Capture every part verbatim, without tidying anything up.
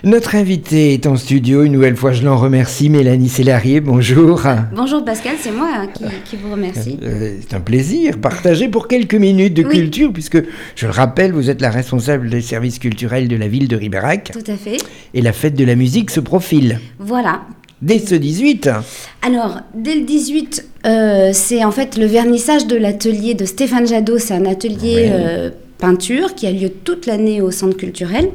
Notre invitée est en studio, une nouvelle fois je l'en remercie, Mélanie Sélarié, bonjour. Bonjour Pascal, c'est moi qui, qui vous remercie. Euh, c'est un plaisir, partagé pour quelques minutes de oui. culture, puisque je le rappelle, vous êtes la responsable des services culturels de la ville de Ribérac. Tout à fait. Et la fête de la musique se profile. Voilà. Dès ce dix-huit. Alors, dès le dix-huit, euh, c'est en fait le vernissage de l'atelier de Stéphane Jadot, c'est un atelier... Ouais. Euh, peinture qui a lieu toute l'année au centre culturel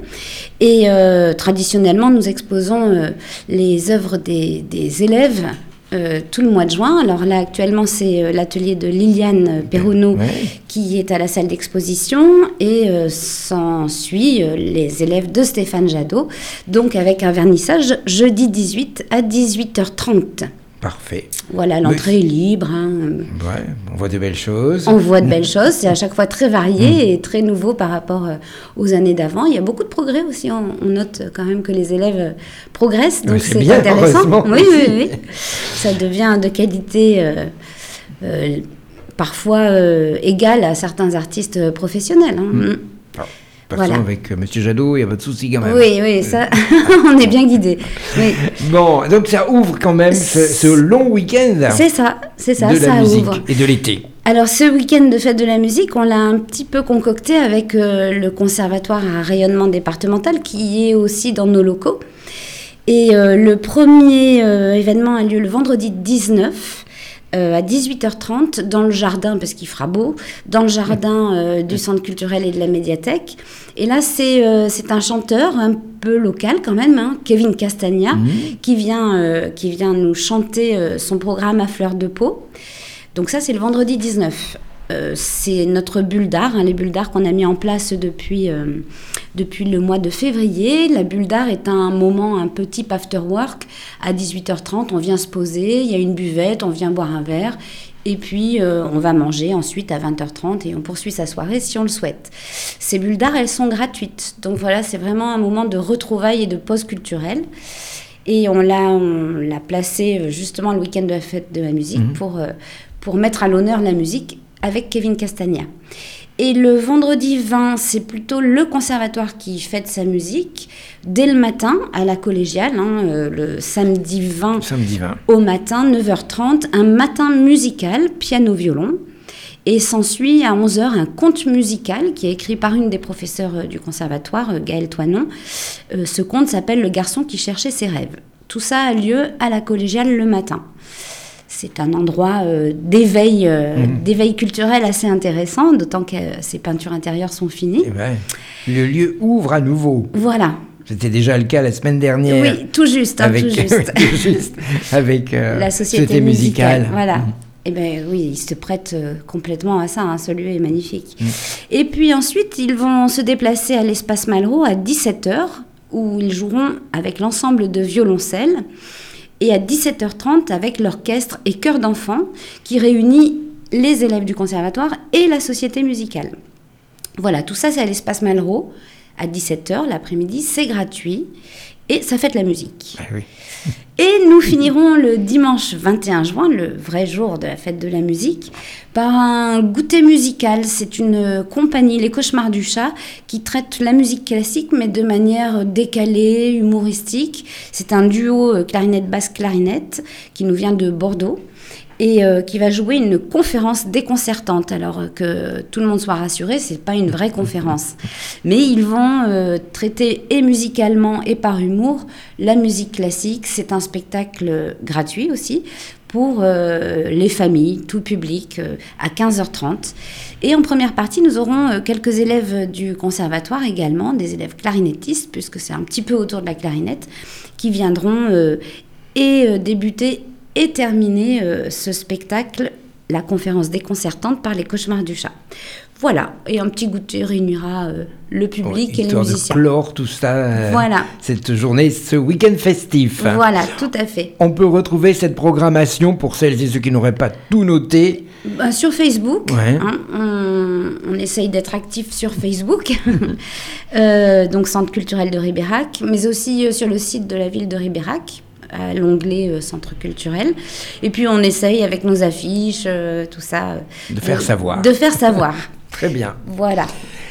et euh, traditionnellement nous exposons euh, les œuvres des, des élèves euh, tout le mois de juin. Alors là actuellement c'est euh, l'atelier de Liliane Perronneau ouais. qui est à la salle d'exposition et euh, s'ensuit euh, les élèves de Stéphane Jadot, donc avec un vernissage jeudi dix-huit à dix-huit heures trente. Parfait. Voilà, l'entrée est libre. Hein. Ouais, on voit de belles choses. On voit de belles choses. C'est à chaque fois très varié mmh. et très nouveau par rapport euh, aux années d'avant. Il y a beaucoup de progrès aussi. On, on note quand même que les élèves euh, progressent. Donc c'est, c'est bien, intéressant. Oui, oui, oui. Ça devient de qualité euh, euh, parfois euh, égale à certains artistes professionnels. Hein. Mmh. Oh. Passons voilà. avec euh, M. Jadot, il n'y a pas de souci quand même. Oui, oui, ça, on est bien guidés. Oui. Bon, donc ça ouvre quand même ce, ce long week-end. C'est ça, c'est ça, de ça la musique ouvre. Et de l'été. Alors, ce week-end de fête de la musique, on l'a un petit peu concocté avec euh, le conservatoire à rayonnement départemental qui est aussi dans nos locaux. Et euh, le premier euh, événement a lieu le vendredi dix-neuf. Euh, à dix-huit heures trente, dans le jardin, parce qu'il fera beau, dans le jardin euh, du centre culturel et de la médiathèque. Et là, c'est, euh, c'est un chanteur un peu local quand même, hein, Kevin Castagna, mmh. qui, vient, euh, qui vient nous chanter euh, son programme à fleur de peau. Donc ça, c'est le vendredi dix-neuf. Euh, c'est notre bulle d'art, hein, les bulles d'art qu'on a mis en place depuis, euh, depuis le mois de février. La bulle d'art est un moment un peu type after work. À dix-huit heures trente, on vient se poser, il y a une buvette, on vient boire un verre. Et puis, euh, on va manger ensuite à vingt heures trente et on poursuit sa soirée si on le souhaite. Ces bulles d'art, elles sont gratuites. Donc voilà, c'est vraiment un moment de retrouvailles et de pause culturelle. Et on l'a, on l'a placé justement le week-end de la fête de la musique mmh. pour, euh, pour mettre à l'honneur la musique avec Kevin Castagna. Et le vendredi vingt, c'est plutôt le conservatoire qui fête sa musique dès le matin à la collégiale, hein, euh, le samedi vingt, samedi vingt au matin, neuf heures trente, un matin musical, piano-violon. Et s'ensuit à onze heures un conte musical qui est écrit par une des professeurs du conservatoire, Gaëlle Toinon. Euh, ce conte s'appelle « Le garçon qui cherchait ses rêves ». Tout ça a lieu à la collégiale le matin. C'est un endroit euh, d'éveil, euh, mmh. d'éveil culturel assez intéressant, d'autant que euh, ces peintures intérieures sont finies. Eh ben, le lieu ouvre à nouveau. Voilà. C'était déjà le cas la semaine dernière. Oui, tout juste. Hein, avec, tout juste. tout juste avec euh, la société, société musicale. musicale. Voilà. Mmh. Eh bien oui, ils se prêtent euh, complètement à ça, hein, ce lieu est magnifique. Mmh. Et puis ensuite, ils vont se déplacer à l'espace Malraux à dix-sept heures, où ils joueront avec l'ensemble de violoncelles. Et à dix-sept heures trente avec l'orchestre et chœur d'enfants qui réunit les élèves du conservatoire et la société musicale. Voilà, tout ça c'est à l'espace Malraux, à dix-sept heures l'après-midi, c'est gratuit et ça fête la musique. Ah oui. Et nous finirons le dimanche vingt et un juin, le vrai jour de la fête de la musique, par un goûter musical. C'est une compagnie, Les Cauchemars du Chat, qui traite la musique classique, mais de manière décalée, humoristique. C'est un duo clarinette-basse-clarinette qui nous vient de Bordeaux et euh, qui va jouer une conférence déconcertante. Alors euh, que tout le monde soit rassuré, c'est pas une vraie conférence. Mais ils vont euh, traiter et musicalement et par humour la musique classique. C'est un spectacle gratuit aussi pour euh, les familles, tout public, euh, à quinze heures trente. Et en première partie, nous aurons euh, quelques élèves du conservatoire également, des élèves clarinettistes, puisque c'est un petit peu autour de la clarinette, qui viendront euh, et euh, débuter et terminer euh, ce spectacle, la conférence déconcertante par Les Cauchemars du Chat. Voilà, et un petit goûter réunira euh, le public ouais, et les musiciens. Histoire de clore tout ça, euh, voilà. cette journée, ce week-end festif. Voilà, tout à fait. On peut retrouver cette programmation pour celles et ceux qui n'auraient pas tout noté. Bah, sur Facebook, ouais. hein, on, on essaye d'être actif sur Facebook, euh, donc Centre culturel de Ribérac, mais aussi euh, sur le site de la ville de Ribérac, à l'onglet euh, Centre culturel. Et puis on essaye avec nos affiches, euh, tout ça. De faire euh, savoir. De faire savoir. Très bien. Voilà.